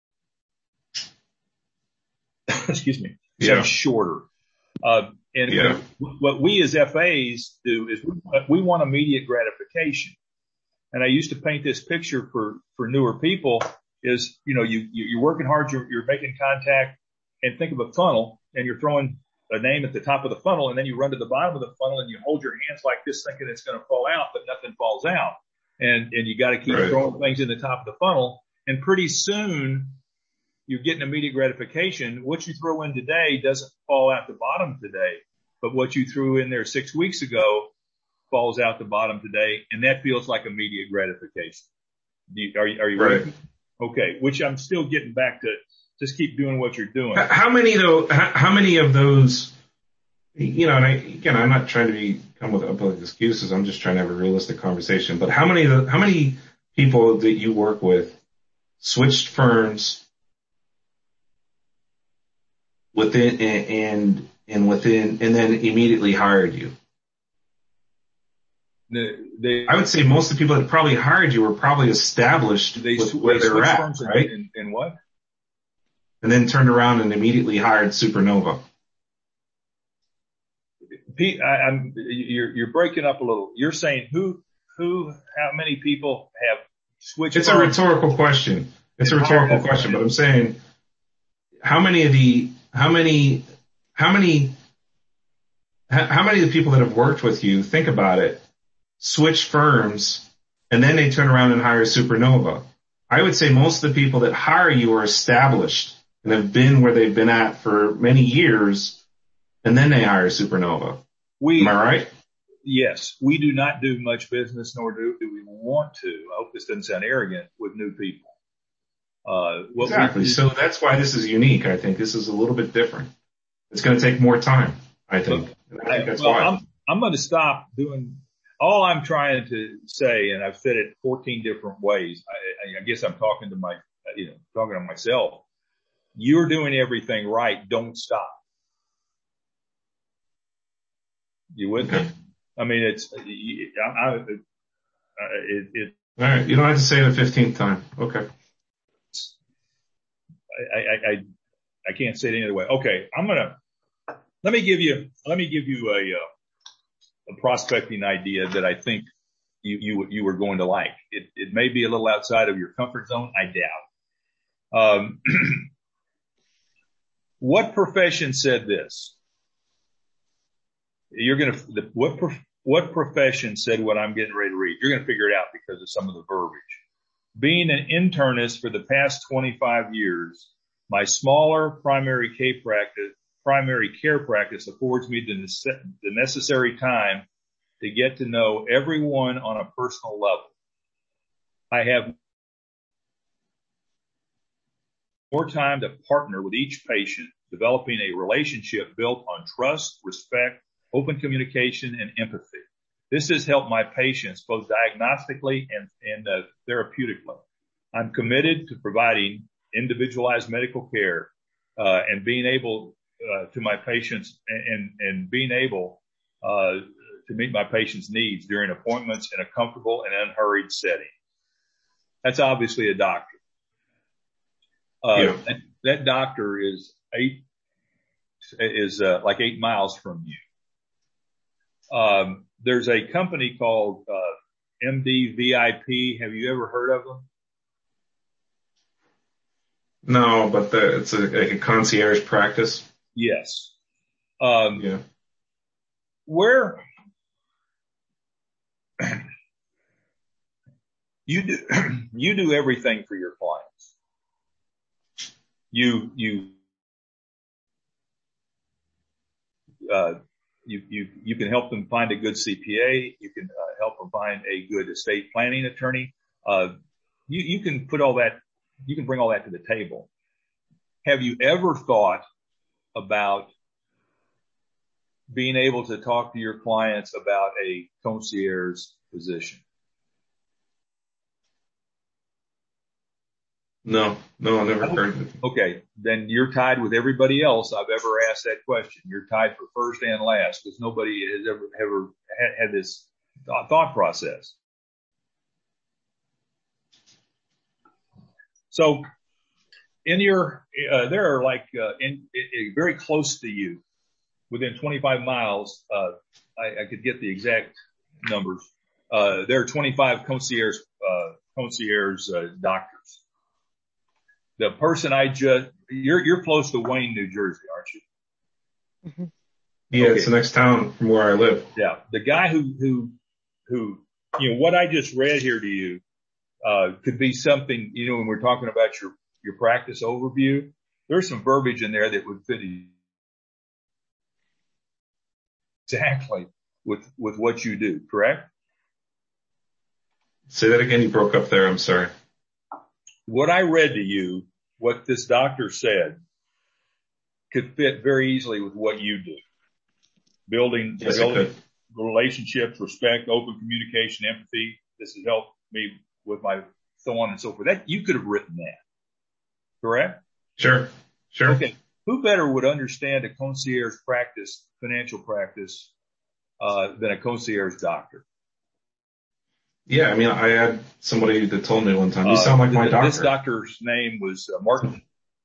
excuse me, some Yeah. shorter. Uh, and Yeah. what we as F As do is we, we want immediate gratification. And I used to paint this picture for, for newer people is, you know, you, you're working hard, you're, you're making contact, and think of a funnel, and you're throwing a name at the top of the funnel, and then you run to the bottom of the funnel and you hold your hands like this thinking it's going to fall out, but nothing falls out. And, and you got to keep Right. throwing things in the top of the funnel. And pretty soon you're getting immediate gratification. What you throw in today doesn't fall out the bottom today, but what you threw in there six weeks ago falls out the bottom today, and that feels like immediate gratification. Do you, are you, are you Right. ready? Okay. Which I'm still getting back to. Just keep doing what you're doing. How many though? How, how many of those? You know, and I, again, I'm not trying to be come with public excuses. I'm just trying to have a realistic conversation. But how many? Of the, how many people that you work with switched firms within and and within, and then immediately hired you? They, I would say most of the people that probably hired you were probably established they, with where they they're at, firms right? in, in, in what? And then turned around and immediately hired Supernova. Pete, I, I'm, you're, you're breaking up a little. You're saying who, who, how many people have switched? It's a rhetorical question. It's a rhetorical question, but I'm saying how many of the, how many, how many, how many of the people that have worked with you, think about it, switch firms and then they turn around and hire Supernova? I would say most of the people that hire you are established and have been where they've been at for many years, and then they hire Supernova. We, Am I right? Yes. We do not do much business, nor do, do we want to. I hope this doesn't sound arrogant with new people. Uh, what exactly. We, so that's why this is unique. I think this is a little bit different. It's going to take more time, I think. And I think that's well, why. I'm, I'm going to stop doing all I'm trying to say, and I've said it fourteen different ways. I, I guess I'm talking to my, you know, talking to myself. You're doing everything right. Don't stop. You with okay. me? I mean, it's, I, I, it, it, all right. You don't have to say it a fifteenth time. Okay. I, I, I, I can't say it any other way. Okay. I'm going to, let me give you, let me give you a, uh, a prospecting idea that I think you, you, you were going to like. It, it may be a little outside of your comfort zone. I doubt. Um, what profession said this? You're going to, what, what profession said what I'm getting ready to read? You're going to figure it out because of some of the verbiage. Being an internist for the past twenty-five years, my smaller primary care practice, primary care practice affords me the, the necessary time to get to know everyone on a personal level. I have more time to partner with each patient, developing a relationship built on trust, respect, open communication, and empathy. This has helped my patients both diagnostically and, and uh, therapeutically. I'm committed to providing individualized medical care uh, and being able uh, to my patients and, and, and being able uh, to meet my patients' needs during appointments in a comfortable and unhurried setting. That's obviously a doctor. Uh, yeah. that, that doctor is eight, is uh, like eight miles from you. Um, there's a company called uh, M D V I P. Have you ever heard of them? No, but the, it's a, like a concierge practice. Yes. Um, yeah. Where you do, you do everything for your clients. You, you, uh, you, you, you can help them find a good C P A. You can uh, help them find a good estate planning attorney. Uh, you, you can put all that, you can bring all that to the table. Have you ever thought about being able to talk to your clients about a concierge position? No, no, I never heard of it. Okay, then you're tied with everybody else I've ever asked that question. You're tied for first and last because nobody has ever, ever had, had this thought process. So in your, uh, there are like, uh, in, in, very close to you, within twenty-five miles, uh, I, I could get the exact numbers. Uh, there are twenty-five concierge, uh, concierge, uh, doctors. The person I just, you're, you're close to Wayne, New Jersey, aren't you? Mm-hmm. Yeah, okay. It's the next town from where I live. Yeah. The guy who, who, who, you know, what I just read here to you, uh, could be something, you know, when we're talking about your, your practice overview, there's some verbiage in there that would fit exactly with, with what you do, correct? Say that again. You broke up there. I'm sorry. What I read to you, what this doctor said, could fit very easily with what you do. Building, yes, building relationships, respect, open communication, empathy. This has helped me with my so on and so forth. That you could have written that, correct? Sure, sure. Okay. Who better would understand a concierge practice, financial practice, uh, than a concierge doctor? Yeah, I mean, I had somebody that told me one time, you sound like my uh, doctor. This doctor's name was uh, Martin.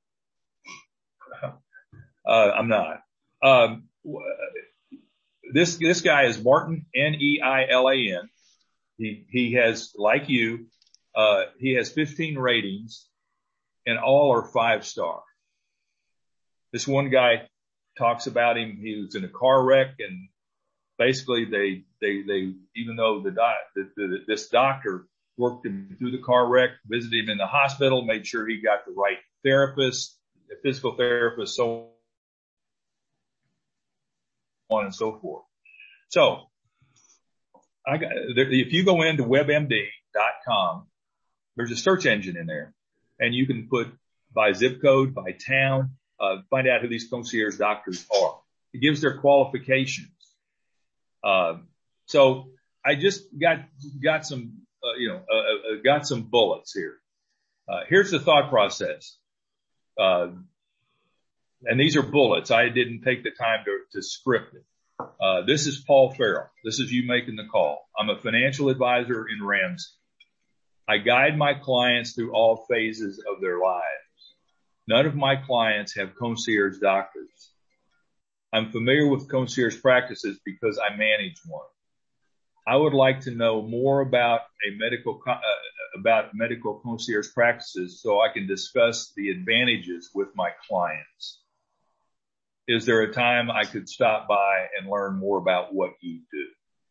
uh, I'm not. Um, this, this guy is Martin, N E I L A N. He, he has, like you, uh, he has fifteen ratings and all are five star. This one guy talks about him. He was in a car wreck and basically they, they, they, even though the, doc, the, the this doctor worked him through the car wreck, visited him in the hospital, made sure he got the right therapist, the physical therapist, so on and so forth. So I got, if you go into web M D dot com, there's a search engine in there and you can put by zip code, by town, uh, find out who these concierge doctors are. It gives their qualifications. Uh, so I just got, got some, uh, you know, uh, uh, got some bullets here. Uh, here's the thought process. Uh, and these are bullets. I didn't take the time to, to script it. Uh, this is Paul Farrell. This is you making the call. I'm a financial advisor in Ramsey. I guide my clients through all phases of their lives. None of my clients have concierge doctors. I'm familiar with concierge practices because I manage one. I would like to know more about a medical, uh, about medical concierge practices so I can discuss the advantages with my clients. Is there a time I could stop by and learn more about what you do?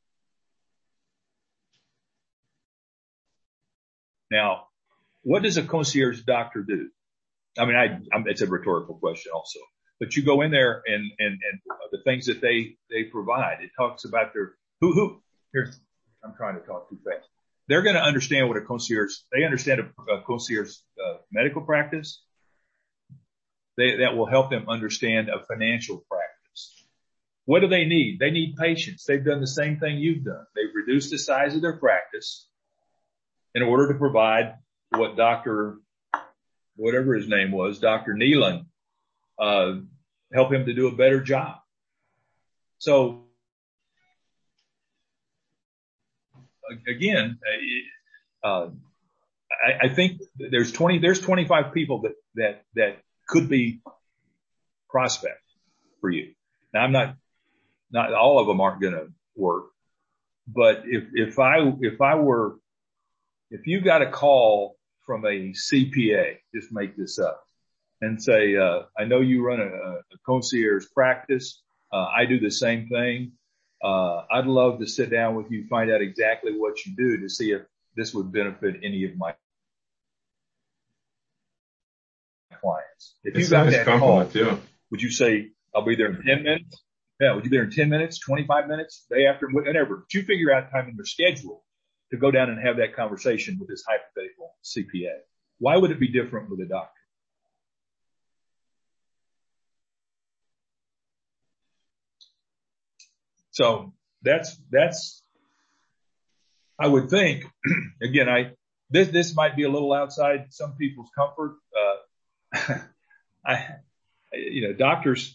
Now, what does a concierge doctor do? I mean, I, I'm, it's a rhetorical question also, but you go in there and, and, and the things that they, they provide, it talks about their, who, who, here, I'm trying to talk too fast. They're going to understand what a concierge, they understand a, a concierge uh, medical practice. They, that will help them understand a financial practice. What do they need? They need patience. They've done the same thing you've done. They've reduced the size of their practice in order to provide what Doctor, whatever his name was, Doctor Nealon, uh, help him to do a better job. So again, uh, I, I think there's twenty, there's twenty-five people that, that, that could be prospects for you. Now I'm not, not all of them aren't going to work, but if, if I, if I were, if you got a call from a C P A, just make this up and say, uh, I know you run a, a concierge practice. Uh, I do the same thing. Uh, I'd love to sit down with you, find out exactly what you do to see if this would benefit any of my clients. If you got that call, would you say, I'll be there in ten minutes? Yeah. Would you be there in ten minutes, twenty-five minutes, day after, whatever? But you figure out time in your schedule to go down and have that conversation with this hypothetical C P A. Why would it be different with a doctor? So that's, that's, I would think, again, I, this, this might be a little outside some people's comfort. Uh, I, you know, doctors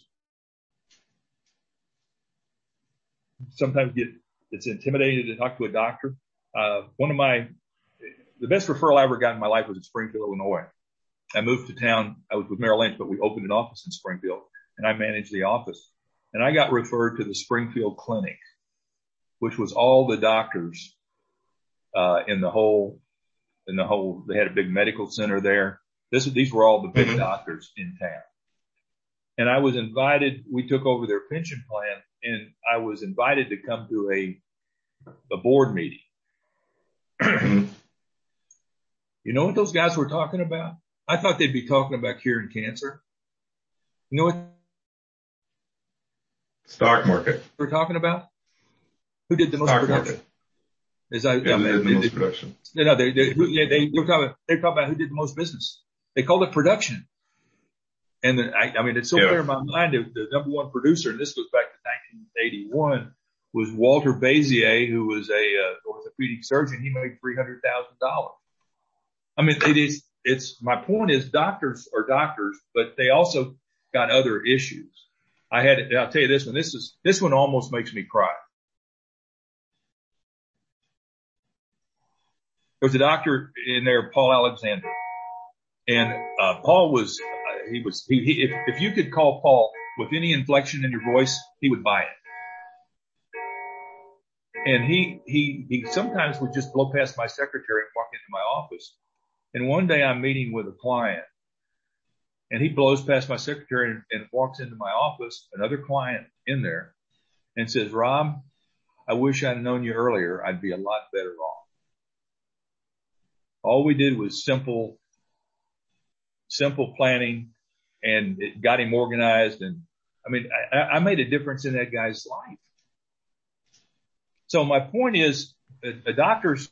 sometimes get, it's intimidating to talk to a doctor. Uh, one of my, the best referral I ever got in my life was in Springfield, Illinois. I moved to town. I was with Merrill Lynch, but we opened an office in Springfield and I managed the office. And I got referred to the Springfield Clinic, which was all the doctors, uh, in the whole, in the whole, they had a big medical center there. This, these were all the big mm-hmm. doctors in town. And I was invited, we took over their pension plan and I was invited to come to a, a board meeting. You know what those guys were talking about? I thought they'd be talking about curing cancer. You know what? Stock market. We're talking about? Who did the most Stock production? Market. Is I, yeah, I mean, did the they, most they, production. No, they, they, they, they, they were talking, they were talking about who did the most business. They called it production. And then, I, I mean, it's so yeah. clear in my mind that the number one producer, and this goes back to nineteen eighty-one, was Walter Bazier, who was a uh, orthopedic surgeon. He made three hundred thousand dollars. I mean, it is, it's, my point is doctors are doctors, but they also got other issues. I had, I'll tell you this one, this is, this one almost makes me cry. There was a doctor in there, Paul Alexander. And, uh, Paul was, uh, he was, he, he if, if you could call Paul with any inflection in your voice, he would buy it. And he, he, he sometimes would just blow past my secretary and walk into my office. And one day I'm meeting with a client and he blows past my secretary and, and walks into my office, another client in there, and says, Rob, I wish I'd known you earlier. I'd be a lot better off. All we did was simple, simple planning and it got him organized. And I mean, I, I made a difference in that guy's life. So my point is a, a doctor's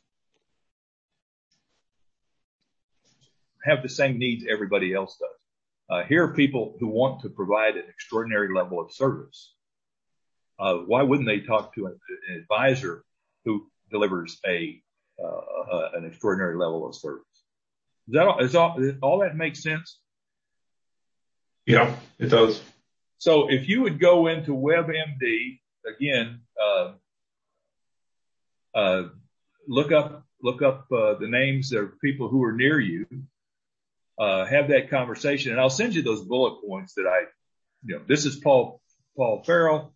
have the same needs everybody else does. Uh, here are people who want to provide an extraordinary level of service. Uh, why wouldn't they talk to an, an advisor who delivers a, uh, uh, an extraordinary level of service? Is that all, is all, is all that makes sense? Yeah, it does. So if you would go into WebMD again, uh, uh, look up, look up, uh, the names of people who are near you. Uh, have that conversation and I'll send you those bullet points that I, you know, this is Paul, Paul Farrell.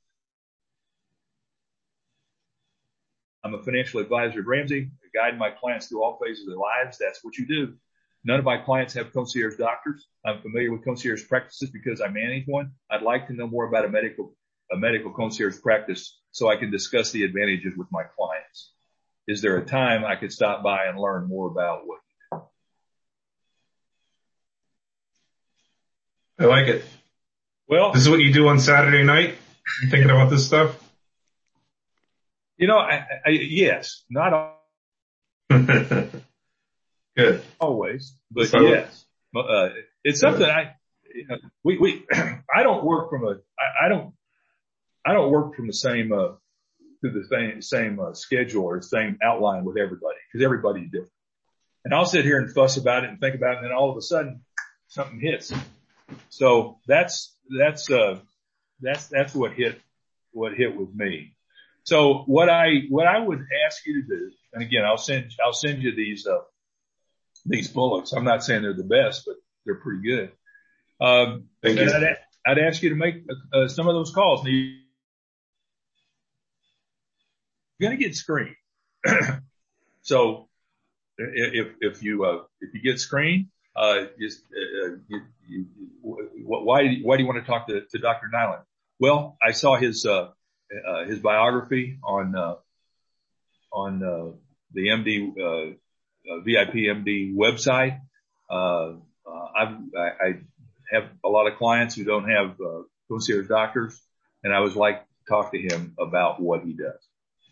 I'm a financial advisor at Ramsey. I guide my clients through all phases of their lives. That's what you do. None of my clients have concierge doctors. I'm familiar with concierge practices because I manage one. I'd like to know more about a medical, a medical concierge practice so I can discuss the advantages with my clients. Is there a time I could stop by and learn more about what you do? I like it. Well, this is what you do on Saturday night? You thinking about this stuff? You know, I, I, yes, not all. Good. Always, but so, yes, uh, it's something yeah. I, you know, we, we, I don't work from a, I, I don't, I don't work from the same, uh, to the same, same, uh, schedule or same outline with everybody because everybody's different. And I'll sit here and fuss about it and think about it and then all of a sudden something hits. So that's, that's, uh, that's, that's what hit, what hit with me. So what I, what I would ask you to do, and again, I'll send, I'll send you these, uh, these bullets. I'm not saying they're the best, but they're pretty good. Um, Thank you. I'd, I'd ask you to make uh, some of those calls. You're going to get screened. So if, if you, uh, if you get screened, uh, just, uh, you, you, why, why do you want to talk to, to Doctor Nyland? Well, I saw his, uh, uh, his biography on, uh, on, uh, the M D, uh, Uh, V I P M D website. Uh, uh, I've, I, I have a lot of clients who don't have uh, concierge doctors, and I would like to talk to him about what he does.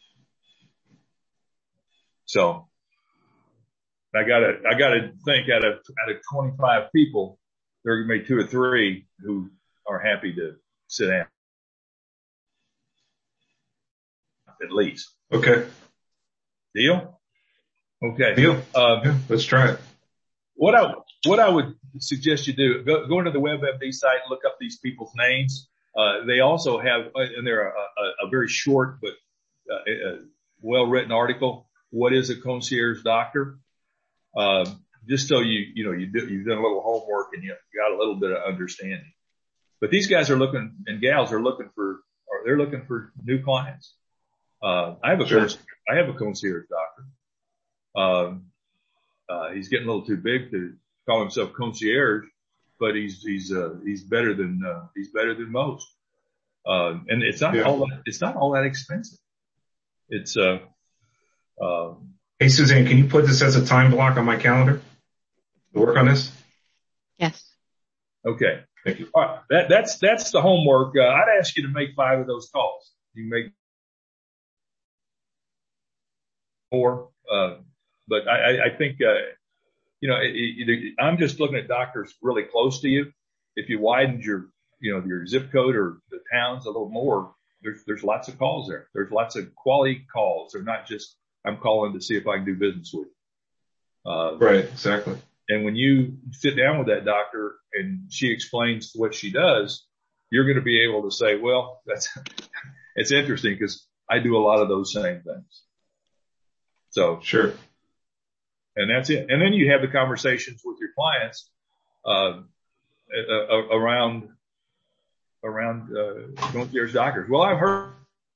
So I gotta, I gotta think out of, out of twenty-five people, there are gonna be two or three who are happy to sit down. At least. Okay. Deal? Okay. Deal. Um, yeah, let's try it. What I, what I would suggest you do, go, go into the WebMD site, look up these people's names. Uh, they also have, and they're a, a, a very short but uh, a well-written article. What is a concierge doctor? Uh, just so you, you know, you do, you've done a little homework and you got a little bit of understanding. But these guys are looking, and gals are looking for, or they're looking for new clients. Uh, I have a, sure. I have a concierge doctor. Um, uh, he's getting a little too big to call himself concierge, but he's, he's, uh, he's better than, uh, he's better than most. Uh, and it's not yeah. all that, it's not all that expensive. It's, uh, uh, hey, Suzanne, can you put this as a time block on my calendar to work on this? Yes. Okay. Thank you. All right. That, that's, that's the homework. Uh, I'd ask you to make five of those calls. You make more, uh, But I, I think, uh, you know, it, it, I'm just looking at doctors really close to you. If you widened your, you know, your zip code or the towns a little more, there's, there's lots of calls there. There's lots of quality calls. They're not just, I'm calling to see if I can do business with you. Uh, right. Exactly. And when you sit down with that doctor and she explains what she does, you're going to be able to say, well, that's, it's interesting because I do a lot of those same things. So. Sure. And that's it. And then you have the conversations with your clients, uh, uh around, around, uh, concierge doctors. Well, I've heard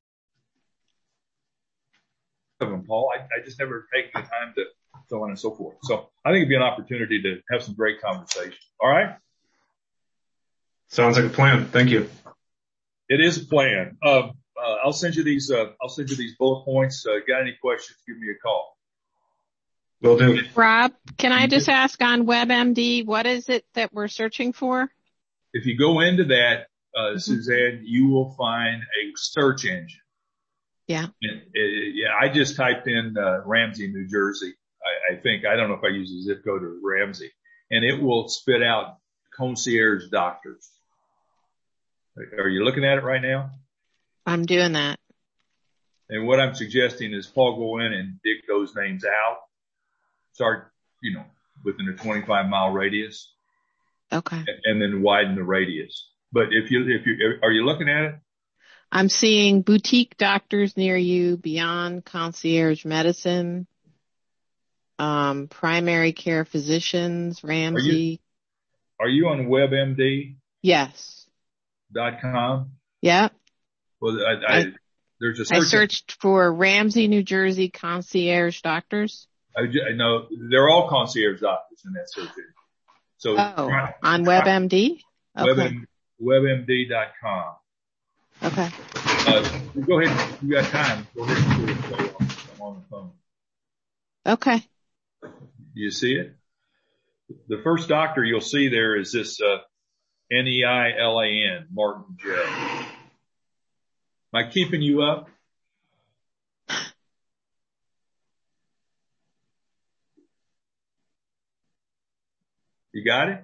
of them, Paul. I, I just never taken the time to so on and so forth. So I think it'd be an opportunity to have some great conversation. All right. Sounds like a plan. Thank you. It is a plan. Uh, uh I'll send you these, uh, I'll send you these bullet points. Uh, got any questions? Give me a call. Will do. Rob, can I just ask on WebMD, what is it that we're searching for? If you go into that, uh, mm-hmm. Suzanne, you will find a search engine. Yeah. And, uh, yeah. I just typed in, uh, Ramsey, New Jersey. I, I think, I don't know if I use a zip code or Ramsey, and it will spit out concierge doctors. Are you looking at it right now? I'm doing that. And what I'm suggesting is Paul go in and dig those names out. Start, you know, within a twenty-five mile radius. Okay. And then widen the radius. But if you, if you, are you looking at it? I'm seeing boutique doctors near you, beyond concierge medicine, um, primary care physicians, Ramsey. Are you, are you on WebMD? Yes. Dot com? Yeah. Well, I, I, I there's a search. I searched for Ramsey, New Jersey concierge doctors. I, I know they're all concierge doctors in that search engine. So oh, try, on WebMD? Okay. web m d dot com. Okay. Uh, go ahead. You got time. Go ahead and do it. I'm on the phone. Okay. You see it? The first doctor you'll see there is this, uh, N E I L A N, Martin J. Am I keeping you up? You got it?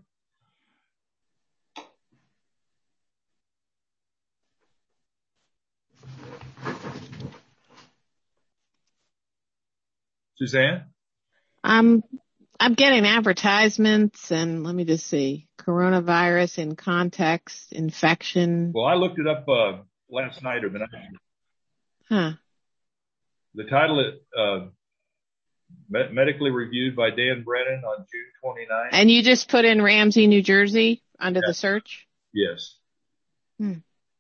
Suzanne? I'm, I'm getting advertisements and let me just see. Coronavirus in context, infection. Well, I looked it up, uh, last night or the night. Huh. The title, uh, medically reviewed by Dan Brennan on June twenty-ninth. And you just put in Ramsey, New Jersey under yeah. the search? Yes. Hmm.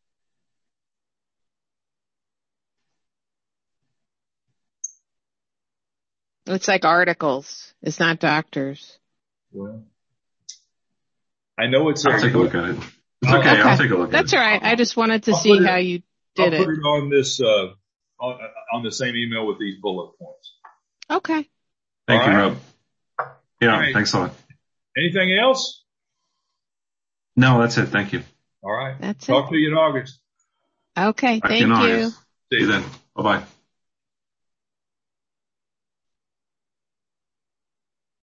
It's like articles. It's not doctors. Well, I know it's. I'll take a look at it. It's okay. okay. I'll take a look That's at it. all right. I just wanted to I'll see it, how you did I'll it. put it on this, uh, on, on the same email with these bullet points. Okay. Thank all you, right. Rob. Yeah. Right. Thanks a lot. Anything else? No, that's it. Thank you. All right. That's Talk it. to you in August. Okay. Back Thank in you. August. See you then. Bye bye.